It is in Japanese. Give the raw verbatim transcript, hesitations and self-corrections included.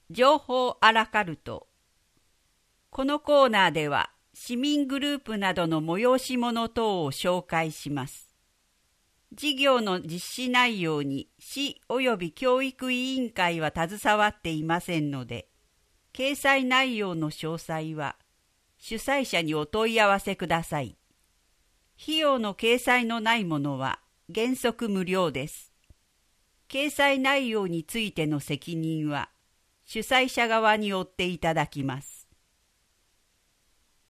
情報アラカルト。このコーナーでは市民グループなどの催し物等を紹介します。事業の実施内容に市及び教育委員会は携わっていませんので、掲載内容の詳細は主催者にお問い合わせください。費用の掲載のないものは原則無料です。掲載内容についての責任は主催者側に負っていただきます。